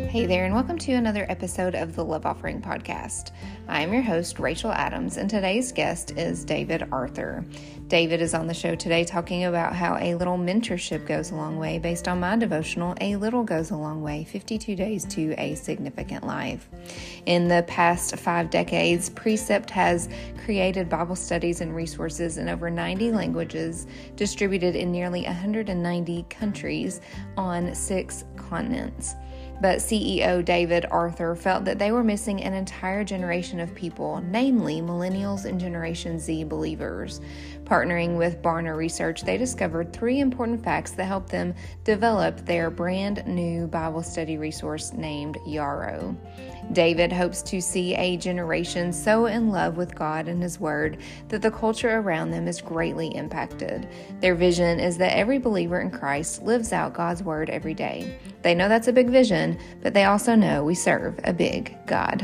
Hey there, and welcome to another episode of the Love Offering Podcast. I am your host, Rachel Adams, and today's guest is David Arthur. David is on the show today talking about how a little mentorship goes a long way based on my devotional, A Little Goes a Long Way, 52 Days to a Significant Life. In the past 5 decades, Precept has created Bible studies and resources in over 90 languages, distributed in nearly 190 countries on 6 continents. But CEO David Arthur felt that they were missing an entire generation of people, namely millennials and Generation Z believers. Partnering with Barna Research, they discovered 3 important facts that helped them develop their brand new Bible study resource named Yarrow. David hopes to see a generation so in love with God and His Word that the culture around them is greatly impacted. Their vision is that every believer in Christ lives out God's Word every day. They know that's a big vision, but they also know we serve a big God.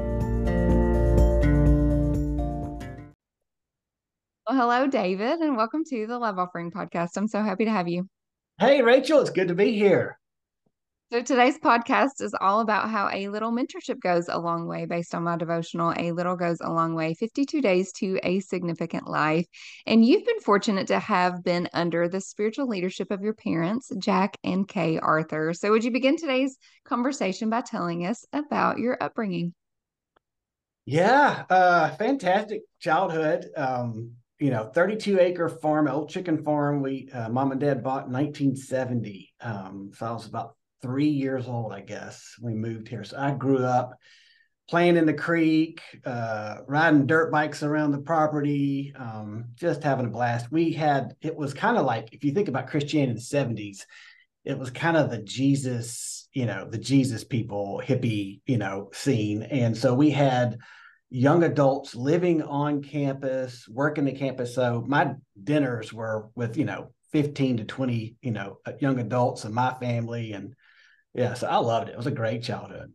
Well, hello, David, and welcome to the Love Offering Podcast. I'm so happy to have you. Hey, Rachel, it's good to be here. So today's podcast is all about how a little mentorship goes a long way based on my devotional, A Little Goes a Long Way, 52 Days to a Significant Life. And you've been fortunate to have been under the spiritual leadership of your parents, Jack and Kay Arthur. So would you begin today's conversation by telling us about your upbringing? Yeah, fantastic childhood. 32-acre farm, old chicken farm. We mom and dad bought in 1970. So I was about 3 years old, I guess. We moved here. So I grew up playing in the creek, riding dirt bikes around the property, just having a blast. It was kind of like, if you think about Christianity in the 70s, it was kind of the Jesus people, hippie, scene. And so we had young adults living on campus, working the campus. So my dinners were with, 15 to 20, young adults and my family. And yeah, so I loved it. It was a great childhood.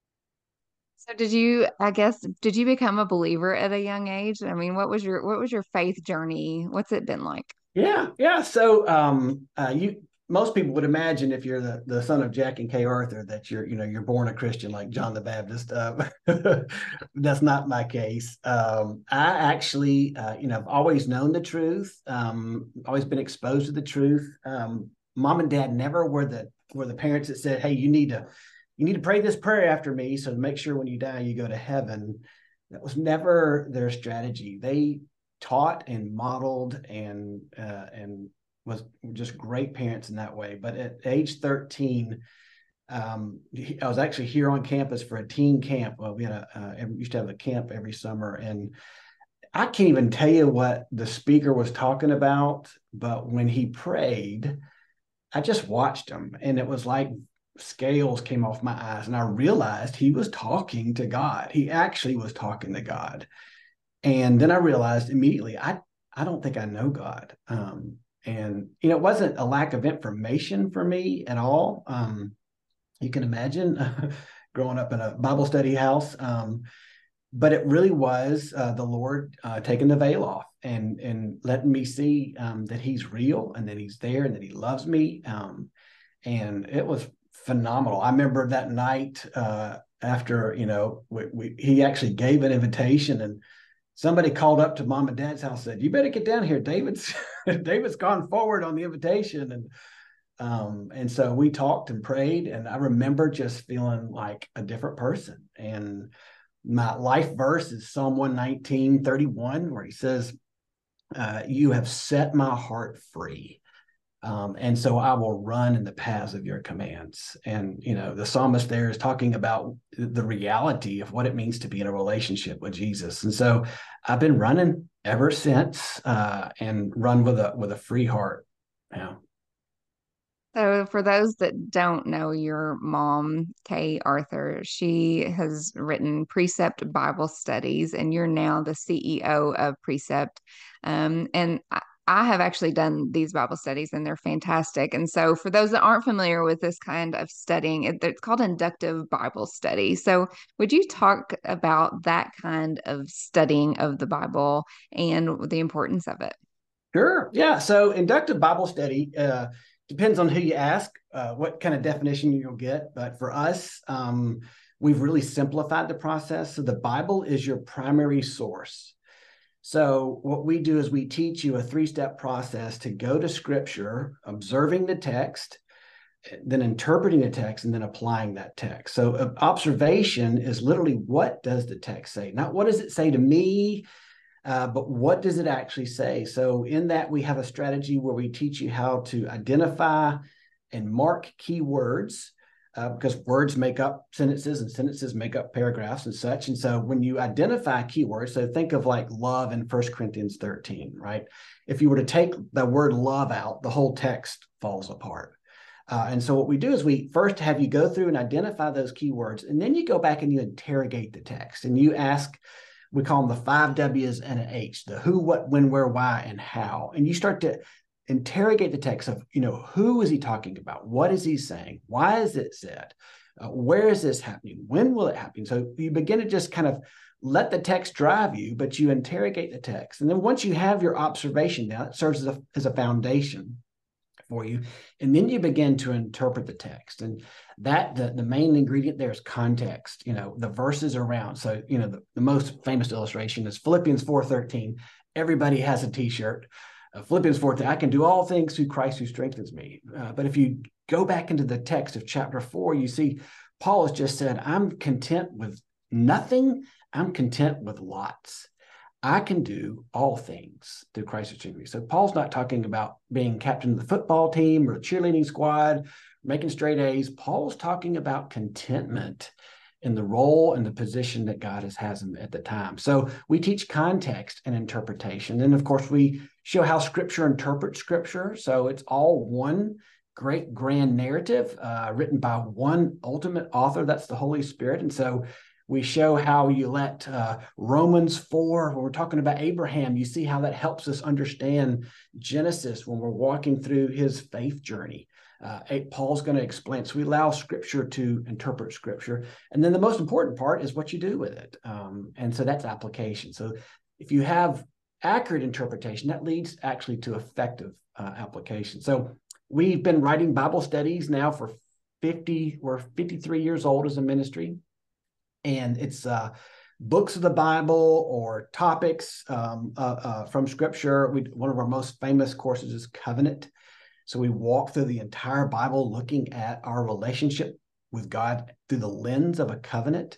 So did you become a believer at a young age? I mean, what was your faith journey? What's it been like? Yeah, yeah. So you most people would imagine if you're the son of Jack and Kay Arthur that you're born a Christian like John the Baptist. That's not my case. I actually I've always known the truth. Always been exposed to the truth. Mom and dad never were the parents that said, "Hey, you need to pray this prayer after me, so to make sure when you die you go to heaven." That was never their strategy. They taught and modeled and was just great parents in that way. But at age 13, I was actually here on campus for a teen camp. Well, we used to have a camp every summer, and I can't even tell you what the speaker was talking about. But when he prayed, I just watched him, and it was like scales came off my eyes, and I realized he was talking to God. He actually was talking to God. And then I realized immediately, I don't think I know God. And it wasn't a lack of information for me at all. You can imagine growing up in a Bible study house, but it really was the Lord taking the veil off and letting me see that He's real and that He's there and that He loves me. And it was phenomenal. I remember that night after he actually gave an invitation, and somebody called up to mom and dad's house, said, "You better get down here. David's gone forward on the invitation." And so we talked and prayed, and I remember just feeling like a different person. And my life verse is Psalm 119:31, where he says, "You have set my heart free. And so I will run in the paths of your commands." And, the psalmist there is talking about the reality of what it means to be in a relationship with Jesus. And so I've been running ever since, and run with a free heart. Yeah. So, for those that don't know your mom, Kay Arthur, she has written Precept Bible Studies, and you're now the CEO of Precept. And I have actually done these Bible studies, and they're fantastic. And so, for those that aren't familiar with this kind of studying, it's called inductive Bible study. So, would you talk about that kind of studying of the Bible and the importance of it? Sure. Yeah. So inductive Bible study depends on who you ask. what kind of definition you'll get, but for us, we've really simplified the process. So the Bible is your primary source. So what we do is we teach you a 3-step process to go to Scripture, observing the text, then interpreting the text, and then applying that text. So observation is literally, what does the text say? Not what does it say to me, but what does it actually say? So in that, we have a strategy where we teach you how to identify and mark key words, because words make up sentences and sentences make up paragraphs and such. And so when you identify keywords, so think of like love in 1 Corinthians 13, right? If you were to take the word love out, the whole text falls apart. And so what we do is we first have you go through and identify those keywords, and then you go back and you interrogate the text and you ask, we call them the 5 W's and an H, the who, what, when, where, why, and how. And you start to interrogate the text of, who is he talking about? What is he saying? Why is it said? Where is this happening? When will it happen? So you begin to just kind of let the text drive you, but you interrogate the text. And then once you have your observation down, it serves as a foundation for you. And then you begin to interpret the text. And that the main ingredient there is context, the verses around. So, the most famous illustration is Philippians 4:13. Everybody has a t-shirt. Philippians 4:13, I can do all things through Christ who strengthens me. But if you go back into the text of chapter 4, you see Paul has just said, I'm content with nothing. I'm content with lots. I can do all things through Christ who strengthens me. So Paul's not talking about being captain of the football team or the cheerleading squad, making straight A's. Paul's talking about contentment in the role and the position that God has him at the time. So we teach context and interpretation. And of course, we show how Scripture interprets Scripture. So it's all one great grand narrative written by one ultimate author. That's the Holy Spirit. And so we show how you let Romans 4, when we're talking about Abraham, you see how that helps us understand Genesis when we're walking through his faith journey. Paul's going to explain. So we allow Scripture to interpret Scripture. And then the most important part is what you do with it. And so that's application. So if you have accurate interpretation, that leads actually to effective application. So we've been writing Bible studies now for we're 53 years old as a ministry. And it's books of the Bible or topics from Scripture. One of our most famous courses is Covenant. So we walk through the entire Bible looking at our relationship with God through the lens of a covenant.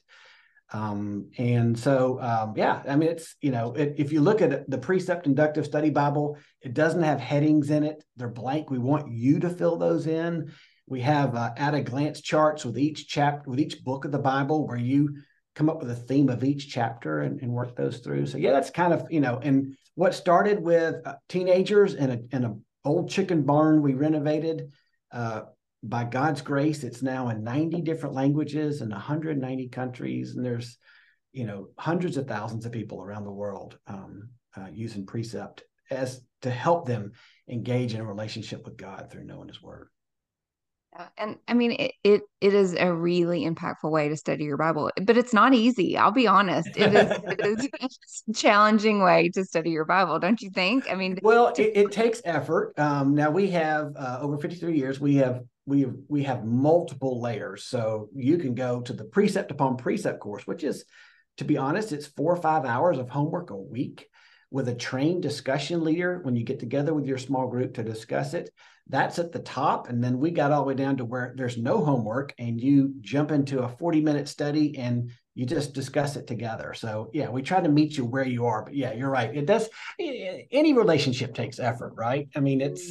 And so, it's, if you look at the Precept Inductive Study Bible, it doesn't have headings in it. They're blank. We want you to fill those in. We have at-a-glance charts with each chapter, with each book of the Bible, where you come up with a theme of each chapter and work those through. So yeah, that's kind of, and what started with teenagers in a old chicken barn we renovated, by God's grace, it's now in 90 different languages in 190 countries. And there's, hundreds of thousands of people around the world using Precept as to help them engage in a relationship with God through knowing His Word. And I mean, it is a really impactful way to study your Bible, but it's not easy. I'll be honest. It is a challenging way to study your Bible, don't you think? I mean, well, it takes effort. Now we have over 53 years. We have multiple layers. So you can go to the Precept Upon Precept course, which is, to be honest, it's 4 or 5 hours of homework a week with a trained discussion leader when you get together with your small group to discuss it. That's at the top. And then we got all the way down to where there's no homework and you jump into a 40-minute study and you just discuss it together. So yeah, we try to meet you where you are. But yeah, you're right. It does. Any relationship takes effort, right? I mean, it's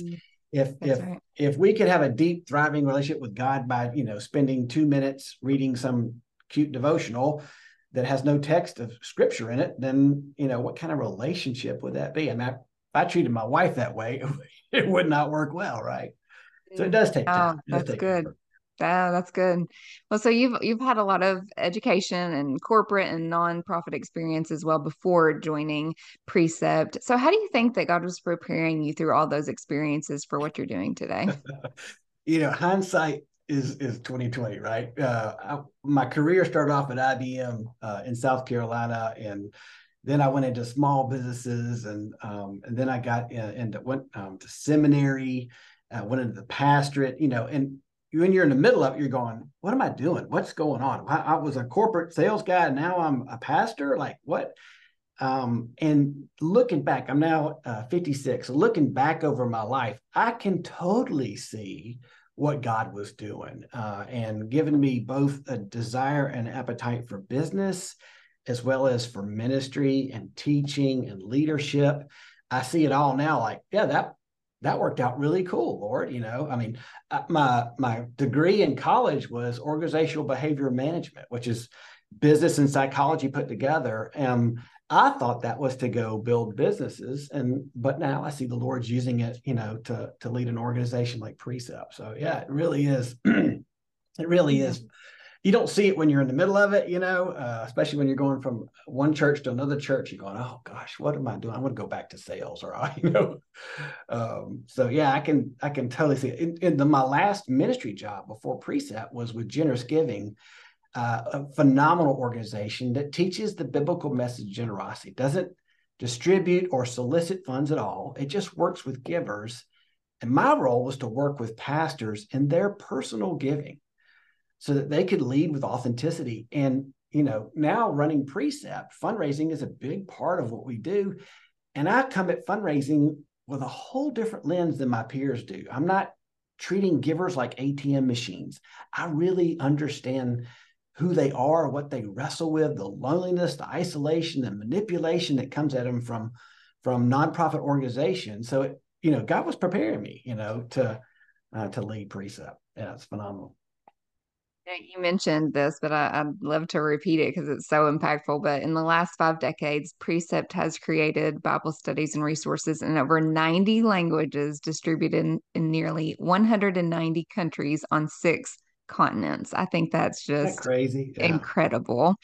if we could have a deep, thriving relationship with God by, spending 2 minutes reading some cute devotional that has no text of Scripture in it, then, what kind of relationship would that be? I mean, if I treated my wife that way, it would not work well, right? So it does take time. That's good. That's good. Well, so you've had a lot of education and corporate and nonprofit experience as well before joining Precept. So how do you think that God was preparing you through all those experiences for what you're doing today? Hindsight is 2020, right? My career started off at IBM in South Carolina, and then I went into small businesses, and then I got went to seminary, went into the pastorate, and when you're in the middle of it, you're going, what am I doing? What's going on? I was a corporate sales guy, and now I'm a pastor. Like what? And looking back, I'm now 56. So looking back over my life, I can totally see what God was doing and giving me both a desire and appetite for business, as well as for ministry and teaching and leadership. I see it all now like, yeah, that worked out really cool, Lord. I mean, my degree in college was organizational behavior management, which is business and psychology put together. I thought that was to go build businesses, but now I see the Lord's using it, to lead an organization like Precept. So yeah, it really is. It really is. You don't see it when you're in the middle of it, especially when you're going from one church to another church. You're going, oh gosh, what am I doing? I want to go back to sales, or So yeah, I can totally see it. My last ministry job before Precept was with Generous Giving. A phenomenal organization that teaches the biblical message of generosity. Doesn't distribute or solicit funds at all. It just works with givers. And my role was to work with pastors in their personal giving so that they could lead with authenticity. And, now running Precept, fundraising is a big part of what we do. And I come at fundraising with a whole different lens than my peers do. I'm not treating givers like ATM machines. I really understand who they are, what they wrestle with, the loneliness, the isolation, the manipulation that comes at them from nonprofit organizations. So, God was preparing me, to lead Precept. Yeah, it's phenomenal. You mentioned this, but I'd love to repeat it because it's so impactful. But in the last 5 decades, Precept has created Bible studies and resources in over 90 languages, distributed in nearly 190 countries on 6 continents. I think that's Isn't that just crazy? Yeah. incredible.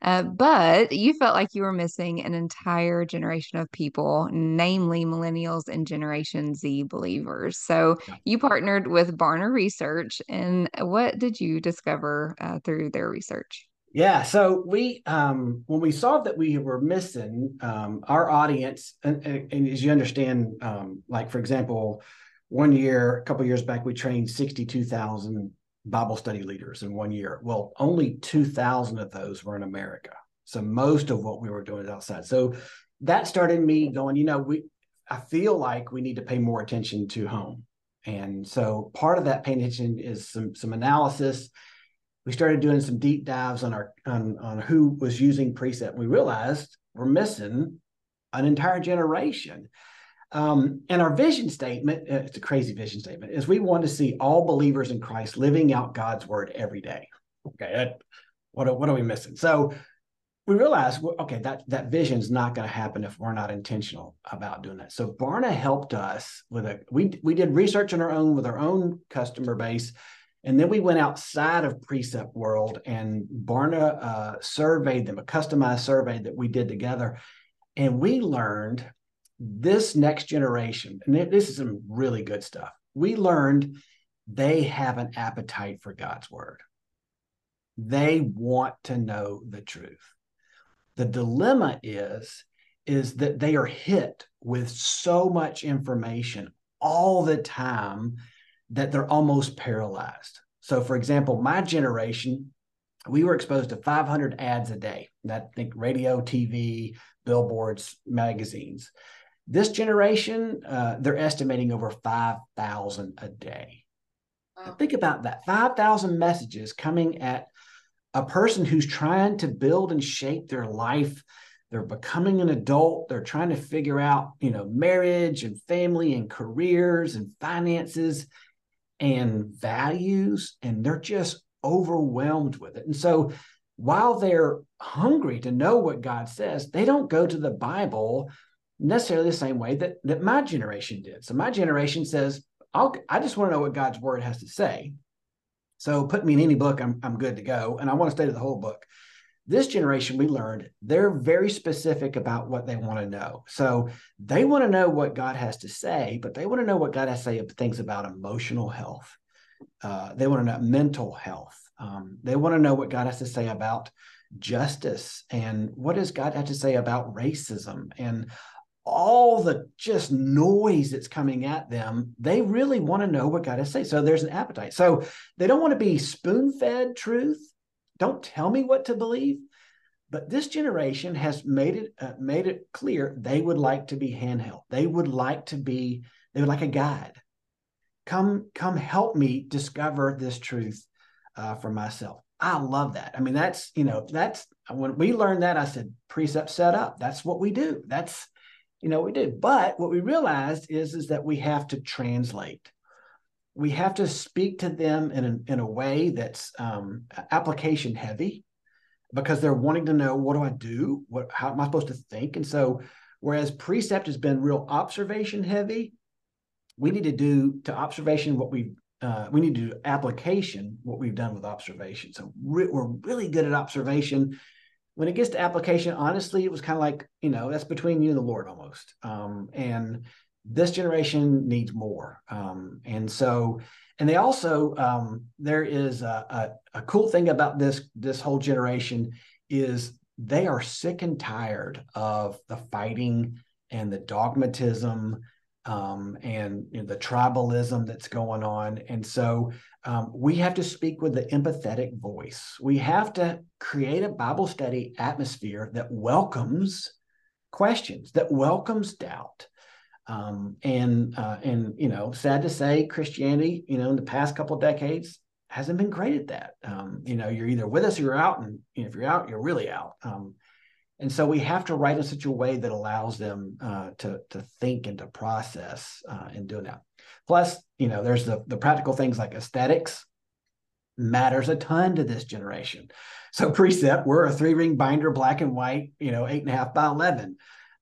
But you felt like you were missing an entire generation of people, namely millennials and Generation Z believers. So Yeah. you partnered with Barna Research, and what did you discover through their research? Yeah. So when we saw that we were missing our audience, and as you understand, like for example, one year, a couple of years back, we trained 62,000 Bible study leaders in one year. Well, only 2,000 of those were in America. So most of what we were doing is outside. So that started me going, I feel like we need to pay more attention to home. And so part of that paying attention is some analysis. We started doing some deep dives on who was using Precept. We realized we're missing an entire generation. And our vision statement, it's a crazy vision statement, is we want to see all believers in Christ living out God's word every day. Okay, what are we missing? So we realized, okay, that vision is not going to happen if we're not intentional about doing that. So Barna helped us we did research on our own with our own customer base. And then we went outside of Precept World, and Barna surveyed them, a customized survey that we did together. And we learned this next generation, and this is some really good stuff. We learned they have an appetite for God's word. They want to know the truth. The dilemma is that they are hit with so much information all the time that they're almost paralyzed. So for example, my generation, we were exposed to 500 ads a day. That, think radio, TV, billboards, magazines. This generation, they're estimating over 5,000 a day. Wow. Think about that, 5,000 messages coming at a person who's trying to build and shape their life. They're becoming an adult. They're trying to figure out, marriage and family and careers and finances and values, and they're just overwhelmed with it. And so while they're hungry to know what God says, they don't go to the Bible necessarily the same way that my generation did. So my generation says, I just want to know what God's word has to say. So put me in any book, I'm good to go. And I want to study the whole book. This generation, we learned they're very specific about what they want to know. So they want to know what God has to say, but they want to know what God has to say of things about emotional health. They want to know mental health. They want to know what God has to say about justice, and what does God have to say about racism, and all the just noise that's coming at them, they really want to know what God has to say. So there's an appetite. So they don't want to be spoon-fed truth. Don't tell me what to believe. But this generation has made it clear they would like to be handheld. They would like a guide. Come help me discover this truth for myself. I love that. I mean, that's when we learned that, I said, precept set up. That's what we do. That's what we do. But what we realized is that we have to translate. We have to speak to them in a way that's application heavy, because they're wanting to know, what do I do? How am I supposed to think? And so, whereas precept has been real observation heavy, we need to do to observation what we need to do application what we've done with observation. So we're really good at observation. When it gets to application, honestly, it was kind of like, that's between you and the Lord almost. And this generation needs more. And they also, there is a cool thing about this whole generation is they are sick and tired of the fighting and the dogmatism and the tribalism that's going on. And so we have to speak with the empathetic voice. We have to create a Bible study atmosphere that welcomes questions, that welcomes doubt. And sad to say, Christianity, in the past couple of decades hasn't been great at that. You're either with us or you're out, and if you're out, you're really out. And so we have to write in such a way that allows them to think and to process in doing that. Plus, there's the practical things like aesthetics matters a ton to this generation. So precept, we're a 3-ring binder, black and white, 8.5 by 11.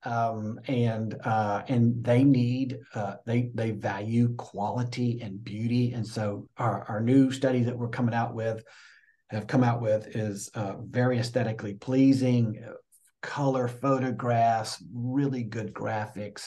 And they need they value quality and beauty. And so our new study that we're have come out with is very aesthetically pleasing, color photographs, really good graphics.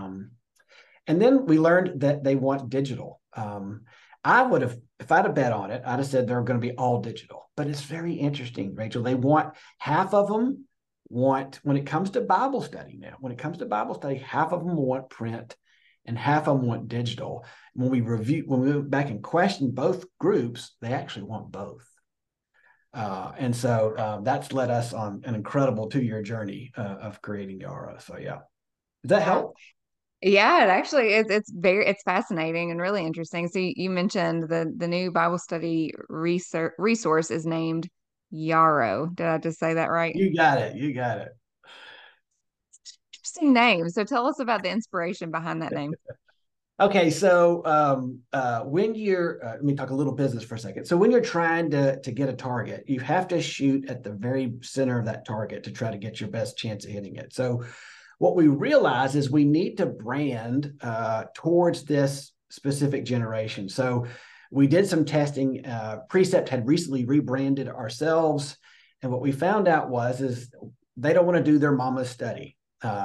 And then we learned that they want digital. I would have, if I'd have bet on it, I'd have said they're going to be all digital. But it's very interesting, Rachel. They want, half of them want, when it comes to Bible study now, half of them want print and half of them want digital. When we went back and questioned both groups, they actually want both. And so that's led us on an incredible 2-year journey of creating Yarrow. So yeah, does that help? Yeah, it actually is. It's fascinating and really interesting. So you mentioned the new Bible study resource is named Yarrow. Did I just say that right? You got it. You got it. Interesting name. So tell us about the inspiration behind that name. Okay, so when you're, let me talk a little business for a second. So when you're trying to get a target, you have to shoot at the very center of that target to try to get your best chance of hitting it. So what we realize is we need to brand towards this specific generation. So we did some testing. Precept had recently rebranded ourselves, and what we found out is they don't want to do their mama's study.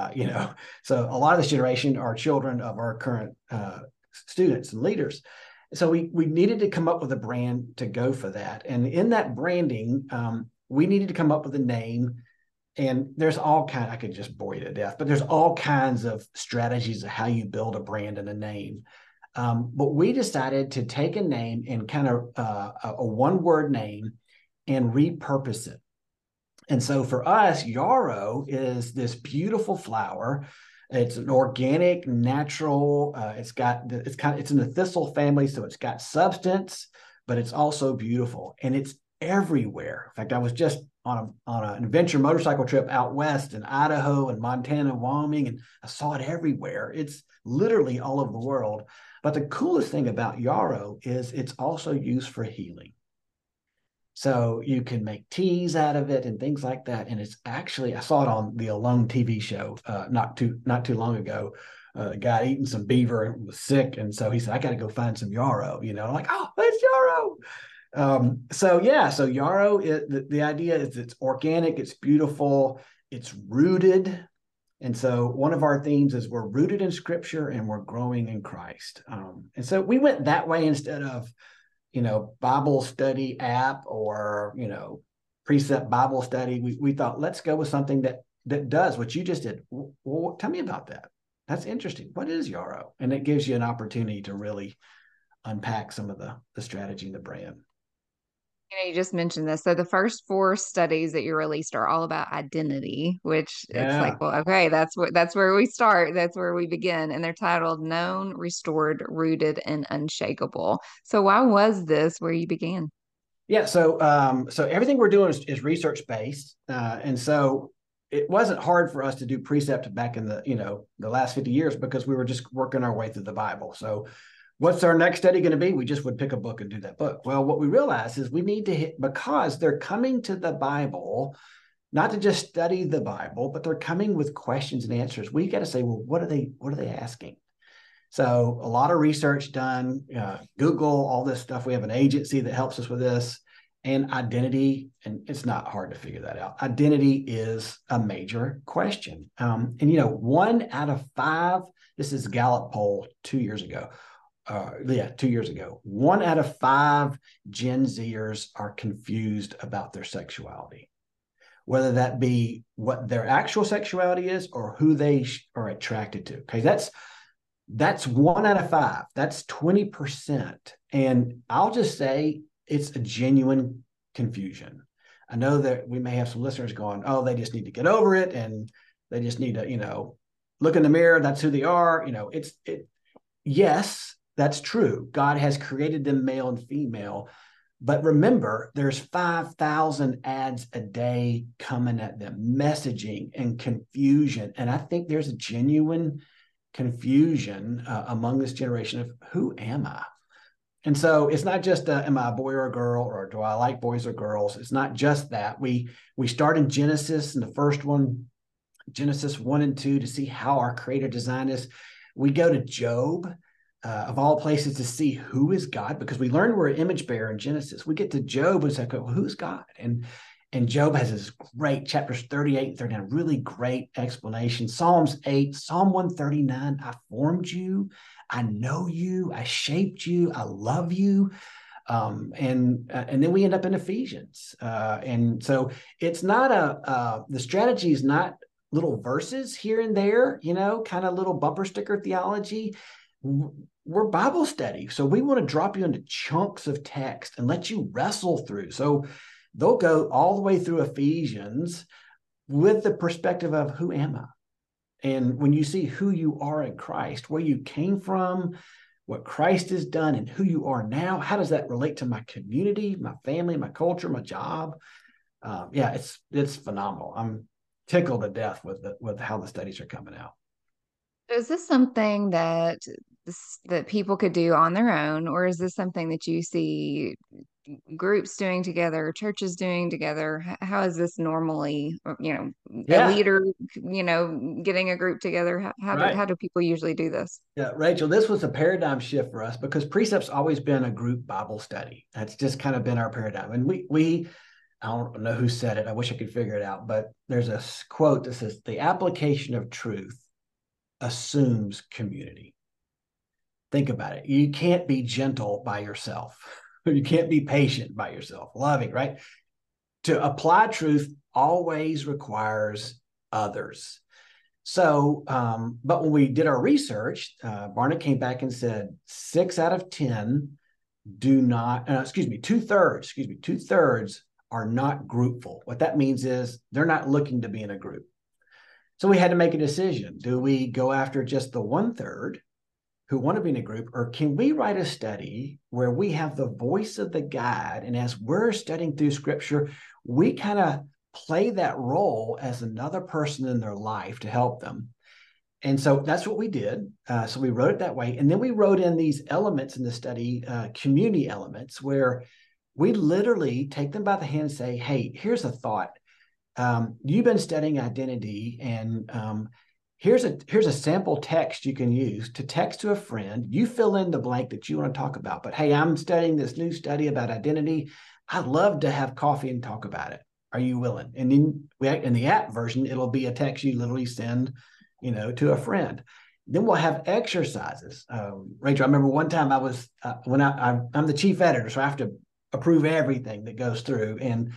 So a lot of this generation are children of our current students and leaders. So we needed to come up with a brand to go for that. And in that branding, we needed to come up with a name. And there's all kinds, I could just bore you to death, but there's all kinds of strategies of how you build a brand and a name. But we decided to take a name and kind of a one-word name and repurpose it. And so for us, yarrow is this beautiful flower. It's an organic, natural. It's in the thistle family, so it's got substance, but it's also beautiful, and it's everywhere. In fact, I was just on an adventure motorcycle trip out west in Idaho and Montana, Wyoming, and I saw it everywhere. It's literally all over the world. But the coolest thing about yarrow is it's also used for healing. So you can make teas out of it and things like that. And it's actually, I saw it on the Alone TV show not too long ago. A guy eating some beaver and was sick. And so he said, I got to go find some yarrow, I'm like, oh, it's yarrow. So yarrow, the idea is it's organic, it's beautiful, it's rooted. And so one of our themes is we're rooted in Scripture and we're growing in Christ. And so we went that way instead of, Bible study app or, precept Bible study. We thought, let's go with something that that does what you just did. Well, tell me about that. That's interesting. What is Yarrow? And it gives you an opportunity to really unpack some of the strategy and the brand. You just mentioned this. So the first four studies that you released are all about identity, which it's like, Yeah. well, okay, that's where we start. That's where we begin. And they're titled Known, Restored, Rooted, and Unshakable. So why was this where you began? Yeah. So everything we're doing is research based. And so it wasn't hard for us to do precept back in the last 50 years because we were just working our way through the Bible. So what's our next study going to be? We just would pick a book and do that book. Well, what we realized is we need to hit, because they're coming to the Bible, not to just study the Bible, but they're coming with questions and answers. We got to say, well, what are they asking? So a lot of research done, Google, all this stuff. We have an agency that helps us with this, and identity. And it's not hard to figure that out. Identity is a major question. And 1 out of 5, this is Gallup poll 2 years ago. 2 years ago, 1 out of 5 Gen Zers are confused about their sexuality, whether that be what their actual sexuality is or who they are attracted to. Okay, that's 1 out of 5. That's 20%. And I'll just say it's a genuine confusion. I know that we may have some listeners going, oh, they just need to get over it and they just need to, look in the mirror. That's who they are. Yes, that's true. God has created them male and female. But remember, there's 5,000 ads a day coming at them, messaging and confusion. And I think there's a genuine confusion among this generation of who am I? And so it's not just am I a boy or a girl, or do I like boys or girls? It's not just that. We start in Genesis, and the first one, Genesis 1 and 2, to see how our Creator designed us. We go to Job, of all places, to see who is God, because we learned we're an image bearer in Genesis. We get to Job and say, well, who's God? And Job has this great chapters 38 and 39, really great explanation. Psalms 8, Psalm 139, I formed you, I know you, I shaped you, I love you. And then we end up in Ephesians. And so it's not the strategy is not little verses here and there, kind of little bumper sticker theology. We're Bible study. So we want to drop you into chunks of text and let you wrestle through. So they'll go all the way through Ephesians with the perspective of who am I? And when you see who you are in Christ, where you came from, what Christ has done, and who you are now, how does that relate to my community, my family, my culture, my job? It's phenomenal. I'm tickled to death with how the studies are coming out. Is this something that people could do on their own, or is this something that you see groups doing together, churches doing together? How is this normally, a Yeah, leader, getting a group together? How right. do people usually do this? Yeah, Rachel, this was a paradigm shift for us because Precept's always been a group Bible study. That's just kind of been our paradigm. And we I don't know who said it. I wish I could figure it out, but there's a quote that says, the application of truth assumes community. Think about it. You can't be gentle by yourself. You can't be patient by yourself, loving, right? To apply truth always requires others. So, but when we did our research, Barna came back and said 6 out of 10 do not, 2/3 are not groupful. What that means is they're not looking to be in a group. So we had to make a decision. Do we go after just the 1/3 who want to be in a group, or can we write a study where we have the voice of the guide? And as we're studying through scripture, we kind of play that role as another person in their life to help them. And so that's what we did. So we wrote it that way. And then we wrote in these elements in the study, community elements, where we literally take them by the hand and say, hey, here's a thought. You've been studying identity, and here's a sample text you can use to text to a friend. You fill in the blank that you want to talk about. But hey, I'm studying this new study about identity. I'd love to have coffee and talk about it. Are you willing? And then in the app version, it'll be a text you literally send, to a friend. Then we'll have exercises. Rachel, I remember one time I was I'm the chief editor, so I have to approve everything that goes through. And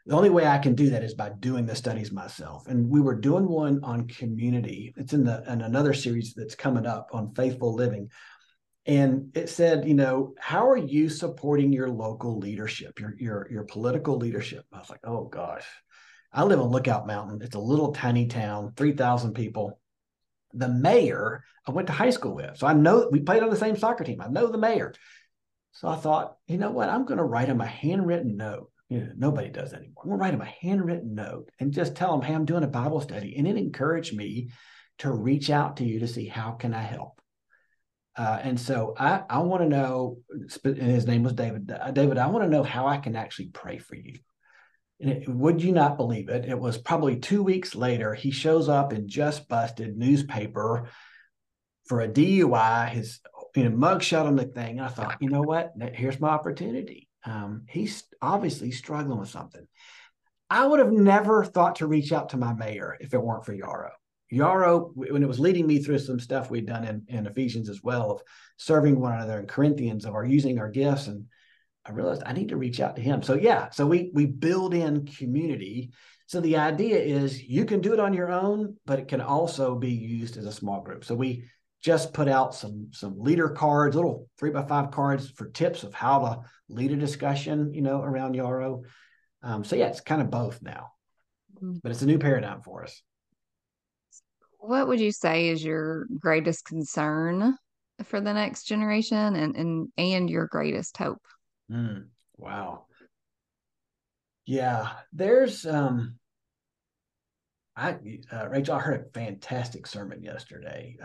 The only way I can do that is by doing the studies myself. And we were doing one on community. It's in another series that's coming up on faithful living. And it said, how are you supporting your local leadership, your political leadership? I was like, oh gosh. I live on Lookout Mountain. It's a little tiny town, 3,000 people. The mayor I went to high school with. So I know we played on the same soccer team. I know the mayor. So I thought, you know what? I'm going to write him a handwritten note. Nobody does that anymore. I'm going to write him a handwritten note and just tell him, hey, I'm doing a Bible study. And it encouraged me to reach out to you to see how can I help. And so I want to know, and his name was David. David, I want to know how I can actually pray for you. And would you not believe it? It was probably 2 weeks later, he shows up in Just Busted newspaper for a DUI, his mugshot on the thing. And I thought, you know what? Here's my opportunity. He's obviously struggling with something. I would have never thought to reach out to my mayor if it weren't for Yarrow. Yarrow, when it was leading me through some stuff we'd done in Ephesians as well, of serving one another in Corinthians, of our using our gifts, and I realized I need to reach out to him. So we build in community. So the idea is you can do it on your own, but it can also be used as a small group. So we just put out some leader cards, little 3x5 cards for tips of how to lead a discussion, around Yarrow. It's kind of both now, but it's a new paradigm for us. What would you say is your greatest concern for the next generation and your greatest hope? Wow. Yeah, there's Rachel, I heard a fantastic sermon yesterday.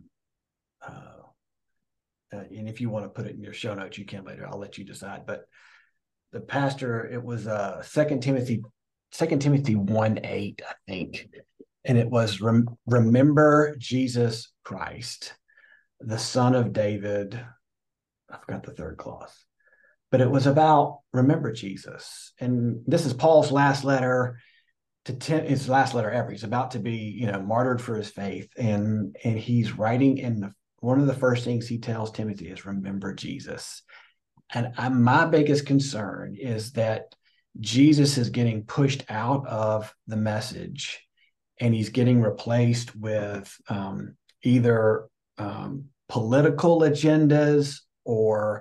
And if you want to put it in your show notes, you can later. I'll let you decide. But the pastor, it was 2 Timothy 1:8, I think. And it was remember Jesus Christ, the Son of David. I forgot the third clause, but it was about remember Jesus. And this is Paul's last letter his last letter ever. He's about to be, martyred for his faith. And he's writing one of the first things he tells Timothy is remember Jesus. And my biggest concern is that Jesus is getting pushed out of the message and he's getting replaced with either political agendas or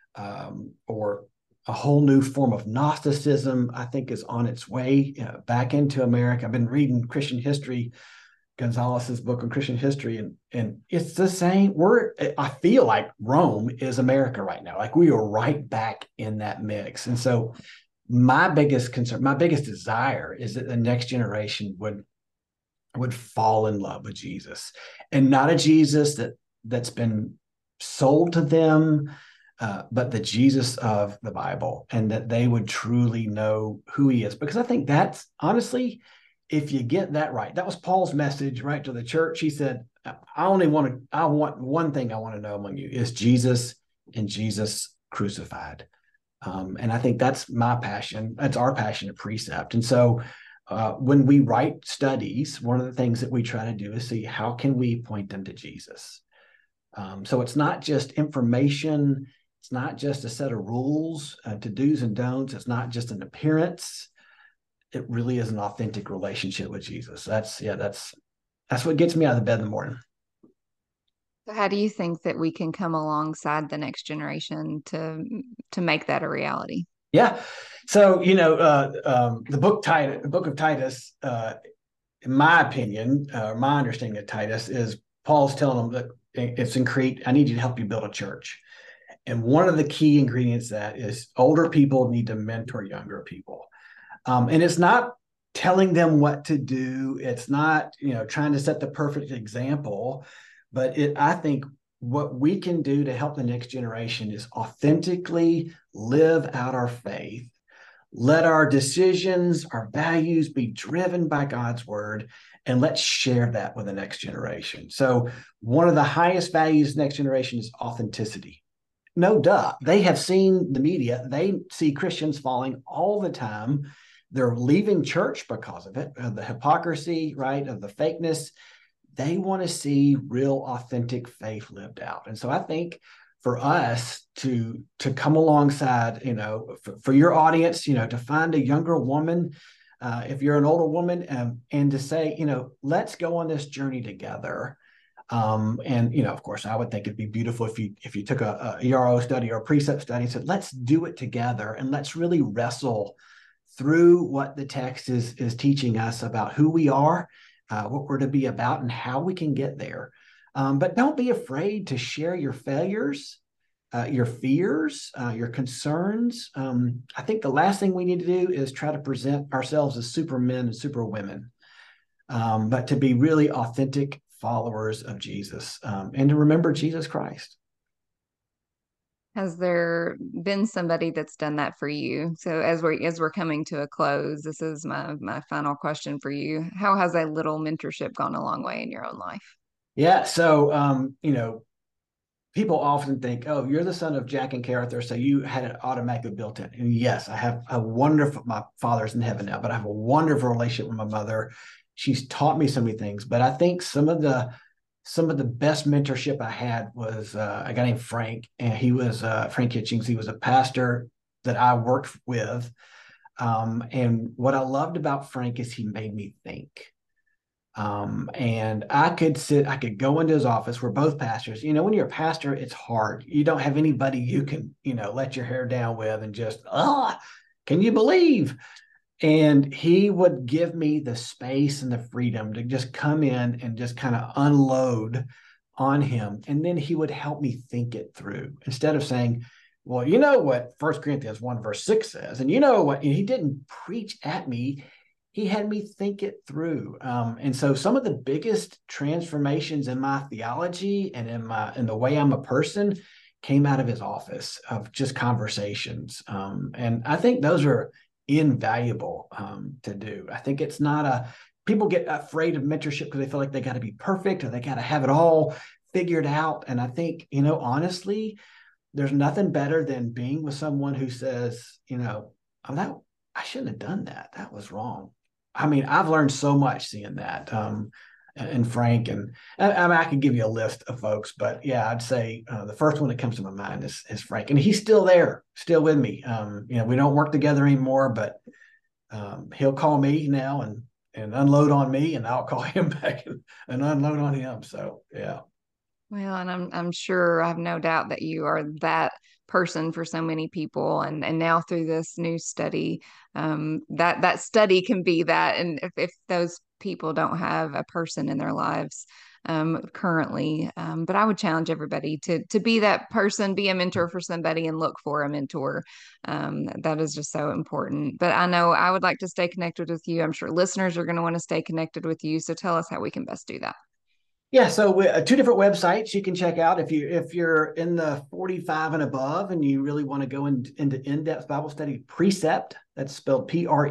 a whole new form of Gnosticism, I think, is on its way back into America. I've been reading Christian history, Gonzalez's book on Christian history, and it's the same. I feel like Rome is America right now. Like we are right back in that mix. And so my biggest concern, my biggest desire is that the next generation would fall in love with Jesus, and not a Jesus that's been sold to them, but the Jesus of the Bible, and that they would truly know who he is. Because I think that's honestly, if you get that right, that was Paul's message, right, to the church. He said, I want one thing I want to know among you is Jesus and Jesus crucified. And I think that's my passion. That's our passion at Precept. And so when we write studies, one of the things that we try to do is see how can we point them to Jesus. So it's not just information. It's not just a set of rules to do's and don'ts. It's not just an appearance. It really is an authentic relationship with Jesus. That's what gets me out of the bed in the morning. So how do you think that we can come alongside the next generation to make that a reality? Yeah. So, the book of Titus, in my opinion, my understanding of Titus is Paul's telling them that it's in Crete. I need you to help you build a church. And one of the key ingredients that is older people need to mentor younger people. And it's not telling them what to do. It's not, trying to set the perfect example, but I think what we can do to help the next generation is authentically live out our faith. Let our decisions, our values be driven by God's word, and let's share that with the next generation. So one of the highest values next generation is authenticity. No duh. They have seen the media. They see Christians falling all the time. They're leaving church because of it, the hypocrisy, right, of the fakeness. They want to see real, authentic faith lived out. And so I think for us to come alongside, for your audience, to find a younger woman, if you're an older woman, and to say, let's go on this journey together. And of course, I would think it'd be beautiful if you took a ERO study or a precept study and said, let's do it together and let's really wrestle through what the text is teaching us about who we are, what we're to be about, and how we can get there. But don't be afraid to share your failures, your fears, your concerns. I think the last thing we need to do is try to present ourselves as supermen and superwomen, but to be really authentic followers of Jesus, and to remember Jesus Christ. Has there been somebody that's done that for you? So as we're coming to a close, this is my final question for you. How has a little mentorship gone a long way in your own life? Yeah. So, people often think, oh, you're the son of Jack and Kay Arthur, so you had it automatically built in. And yes, I have my father's in heaven now, but I have a wonderful relationship with my mother. She's taught me so many things, but I think some of the best mentorship I had was a guy named Frank, and he was Frank Hitchings. He was a pastor that I worked with. And what I loved about Frank is he made me think. And I could go into his office. We're both pastors. When you're a pastor, it's hard. You don't have anybody you can, let your hair down with and just, can you believe? And he would give me the space and the freedom to just come in and just kind of unload on him. And then he would help me think it through instead of saying, well, you know what 1 Corinthians 1 verse 6 says, and you know what, he didn't preach at me. He had me think it through. And so some of the biggest transformations in my theology and in the way I'm a person came out of his office, of just conversations. And I think those are invaluable to do. I think it's not people get afraid of mentorship because they feel like they got to be perfect or they got to have it all figured out. And I think, honestly, there's nothing better than being with someone who says, I shouldn't have done that. That was wrong. I mean, I've learned so much seeing that. And Frank, and I could give you a list of folks, but yeah, I'd say the first one that comes to my mind is Frank, and he's still there, still with me. We don't work together anymore, but he'll call me now and unload on me, and I'll call him back and unload on him. So yeah. Well, and I'm sure, I have no doubt that you are that person for so many people, and now through this new study, that study can be that. And if those people don't have a person in their lives currently, but I would challenge everybody to be that person, be a mentor for somebody, and look for a mentor. That is just so important. But I know I would like to stay connected with you. I'm sure listeners are going to want to stay connected with you. So tell us how we can best do that. Yeah, so two different websites you can check out if you're in the 45 and above and you really want to go into in-depth Bible study. Precept, that's spelled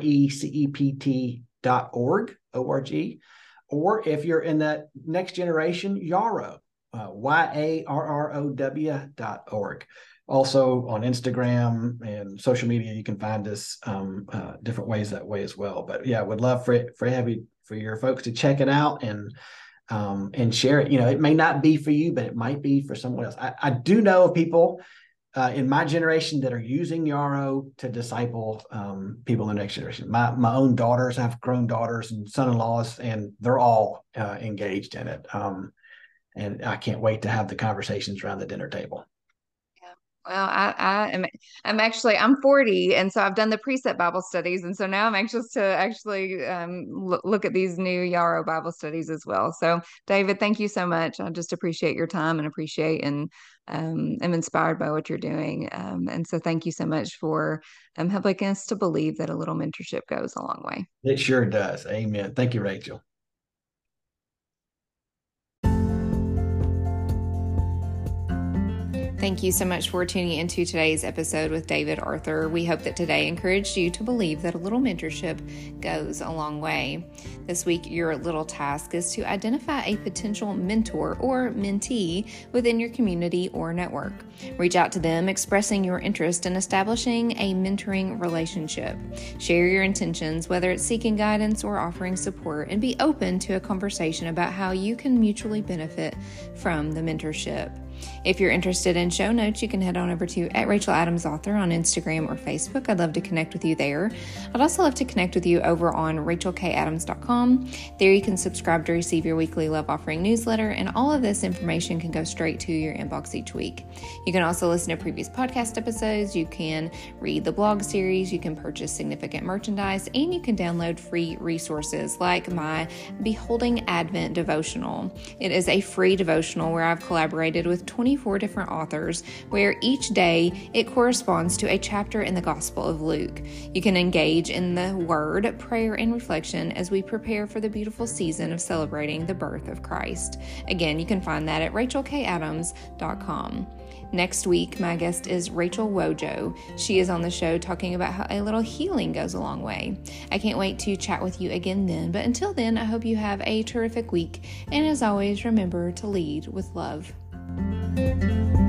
PRECEPT.org, O-R-G. Or if you're in that next generation, Yarrow, YARROW.org. Also on Instagram and social media, you can find us different ways that way as well. But yeah, would love for your folks to check it out and share it. It may not be for you, but it might be for someone else. I do know of people in my generation that are using Yarrow to disciple people in the next generation. My own daughters, I have grown daughters and son-in-laws, and they're all engaged in it. And I can't wait to have the conversations around the dinner table. Well, I'm 40, and so I've done the Precept Bible studies, and so now I'm anxious to actually look at these new Yarrow Bible studies as well. So, David, thank you so much. I just appreciate your time and am inspired by what you're doing. And so thank you so much for helping us to believe that a little mentorship goes a long way. It sure does. Amen. Thank you, Rachel. Thank you so much for tuning into today's episode with David Arthur. We hope that today encouraged you to believe that a little mentorship goes a long way. This week, your little task is to identify a potential mentor or mentee within your community or network. Reach out to them, expressing your interest in establishing a mentoring relationship. Share your intentions, whether it's seeking guidance or offering support, and be open to a conversation about how you can mutually benefit from the mentorship. If you're interested in show notes, you can head on over to @RachelAdamsAuthor on Instagram or Facebook. I'd love to connect with you there. I'd also love to connect with you over on RachelKAdams.com. There you can subscribe to receive your weekly Love Offering newsletter, and all of this information can go straight to your inbox each week. You can also listen to previous podcast episodes, you can read the blog series, you can purchase significant merchandise, and you can download free resources like my Beholding Advent devotional. It is a free devotional where I've collaborated with 24 different authors, where each day it corresponds to a chapter in the Gospel of Luke. You can engage in the word, prayer, and reflection as we prepare for the beautiful season of celebrating the birth of Christ. Again, you can find that at RachelKAdams.com. Next week, my guest is Rachel Wojo. She is on the show talking about how a little healing goes a long way. I can't wait to chat with you again then, but until then, I hope you have a terrific week. And as always, remember to lead with love.